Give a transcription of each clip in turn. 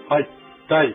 はい、第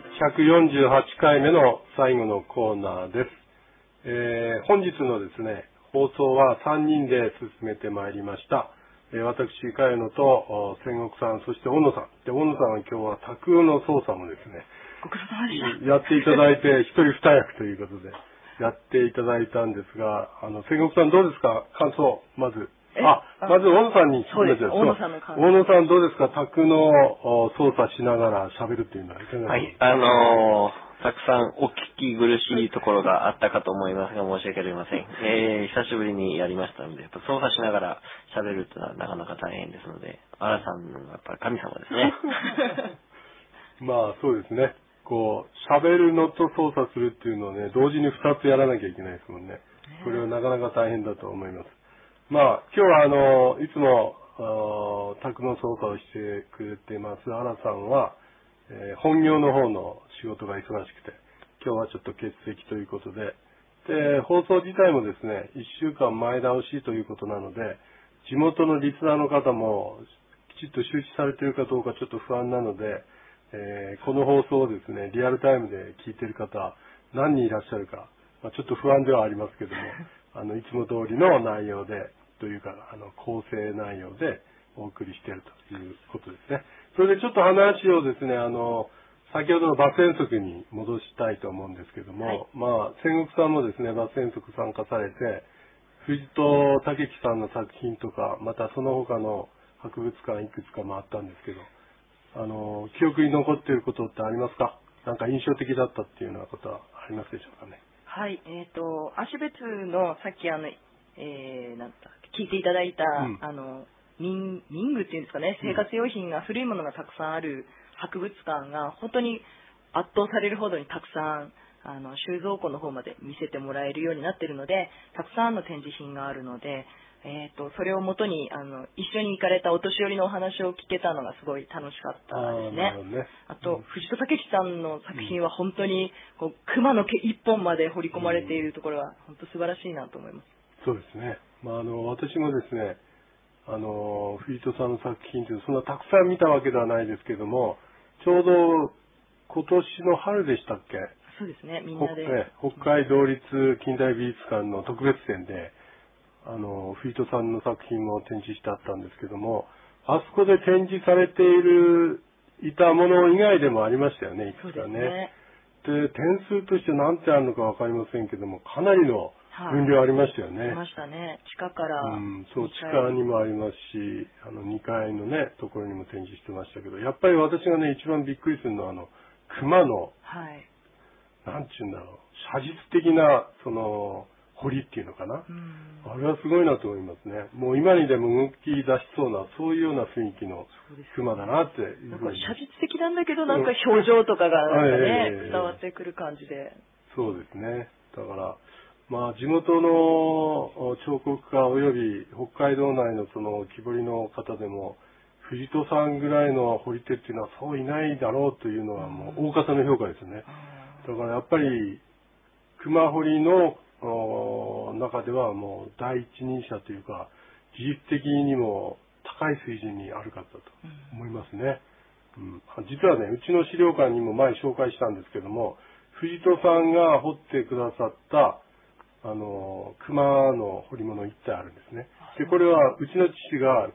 148回目の最後のコーナーです。本日のですね、放送は3人で進めてまいりました。私、茅野と千石さん、そして小野さん。で、小野さんは今日は架空の操作もですね、 ご苦労様でした。 やっていただいて、一人二役ということで、やっていただいたんですが、千石さんどうですか？感想、まず。まず、大野さんに聞きましょう。 大野さんの感想。 大野さんどうですか？卓の操作しながら喋るっていうのは。 はい、たくさんお聞き苦しいところがあったかと思いますが、申し訳ありません。久しぶりにやりましたので、やっぱ操作しながら喋るっていうのはなかなか大変ですので、荒さんのやっぱり神様ですね。 まあ、そうですね。こう、喋るのと操作するっていうのをね、同時に2つやらなきゃいけないですもんね。これはなかなか大変だと思います。まあ、今日はいつも、卓の操作をしてくれてます荒さんは、本業の方の仕事が忙しくて、今日はちょっと欠席ということで、で、放送自体もですね、1週間前倒しということなので、地元のリスナーの方もきちっと周知されているかどうかちょっと不安なので、この放送をですね、リアルタイムで聞いている方、何人いらっしゃるか、ちょっと不安ではありますけども、いつも通りの内容で、というか、構成内容でお送りしているということですね。それでちょっと話をですね、先ほどのバス遠足に戻したいと思うんですけども、はい、まあ、千石さんもですね、バス遠足参加されて、藤戸武樹さんの作品とか、またその他の博物館いくつか回ったんですけど、記憶に残っていることってありますか？なんか印象的だったっていうようなことはありますでしょうかね。 はい、芦別のさっき聞いていただいた、民具っていうんですかね、生活用品が古いものがたくさんある博物館が本当に圧倒されるほどにたくさん収蔵庫の方まで見せてもらえるようになっているので、たくさんの展示品があるので、それをもとに一緒に行かれたお年寄りのお話を聞けたのがすごい楽しかったですね。あと、藤戸武樹さんの作品は本当に熊の毛一本まで彫り込まれているところは本当素晴らしいなと思います。 そうですね。まあ、私もですね、藤戸さんの作品ってそんなたくさん見たわけではないですけども、ちょうど今年の春でしたっけ？ そうですね、みんなで。 北海道立近代美術館の特別展で、藤戸さんの作品も展示してあったんですけども、あそこで展示されていたもの以外でもありましたよね、いくつかね。で、点数として何点あるのかわかりませんけども、かなりの分量ありましたよね。 ありましたね。地下から。 そう、地下にもありますし、2階のね、ところにも展示してましたけど、やっぱり私がね、一番びっくりするのは、熊の、なんちゅうんだろう、写実的な、彫りっていうのかな。あれはすごいなと思いますね。もう今にでも動き出しそうな、そういうような雰囲気の熊だなっていうふうに。 写実的なんだけど、なんか表情とかがなんかね、伝わってくる感じで。 そうですね。だから、まあ、地元の彫刻家及び北海道内のその木彫りの方でも、藤戸さんぐらいの彫り手っていうのはそういないだろうというのはもう大方の評価ですね。だからやっぱり、熊彫りの中ではもう第一人者というか、技術的にも高い水準にある方だと思いますね。実はね、うちの資料館にも前紹介したんですけども、藤戸さんが彫ってくださった熊の彫り物一体あるんですね。で、これはうちの父が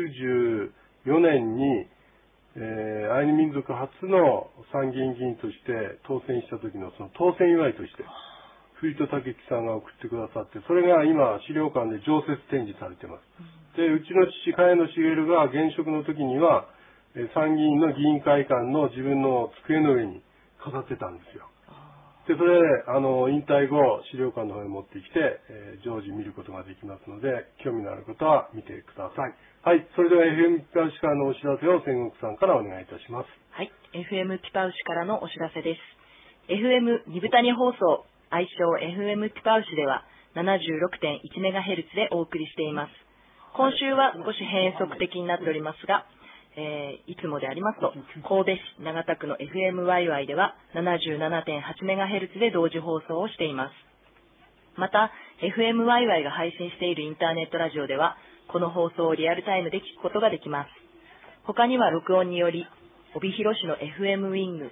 94年に、アイヌ民族初の参議院議員として当選した時のその当選祝いとして、藤戸武樹さんが送ってくださって、それが今資料館で常設展示されています。で、うちの父、茅野茂が現職の時には、参議院の議員会館の自分の机の上に飾ってたんですよ。で、それ、引退後、資料館の方に持ってきて、常時見ることができますので、興味のある方は見てください。はい、それでは FM ピパウシからのお知らせを千石さんからお願いいたします。 はい、FM ピパウシからのお知らせです。FM 二豚に放送、愛称 FM ピパウシでは 76.1MHz でお送りしています。今週は少し変則的になっておりますが、いつもでありますと、神戸市長田区の FMYY では 77.8MHz で同時放送をしています。また、FMYY が配信しているインターネットラジオでは、この放送をリアルタイムで聞くことができます。他には録音により、 帯広市の FM ウィング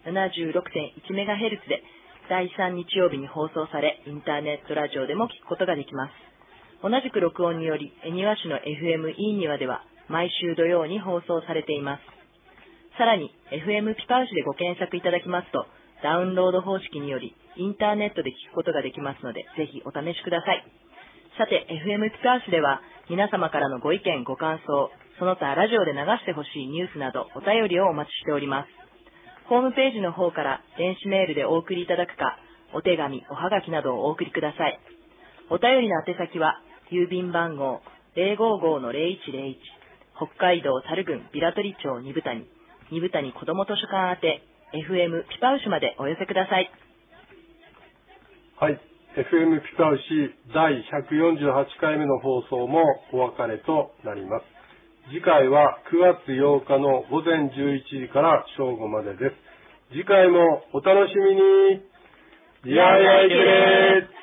76.1MHz で第3日曜日に放送され、インターネットラジオでも聞くことができます。同じく録音により、恵庭市の FM イーニワでは毎週土曜に放送されています。さらに、FM ピパウシでご検索いただきますと、ダウンロード方式により、インターネットで聞くことができますので、ぜひお試しください。さて、FM ピパウシでは、皆様からのご意見、ご感想、その他ラジオで流してほしいニュースなど、お便りをお待ちしております。ホームページの方から電子メールでお送りいただくか、お手紙、おはがきなどをお送りください。お便りの宛先は、郵便番号 055-0101、北海道猿郡平取町二部谷子ども図書館宛て、FM ピパウシまでお寄せください。 はい。FM ピパウシ第148回目の放送もお別れとなります。次回は9月8日の午前11時から正午までです。次回もお楽しみに。いやいやいけー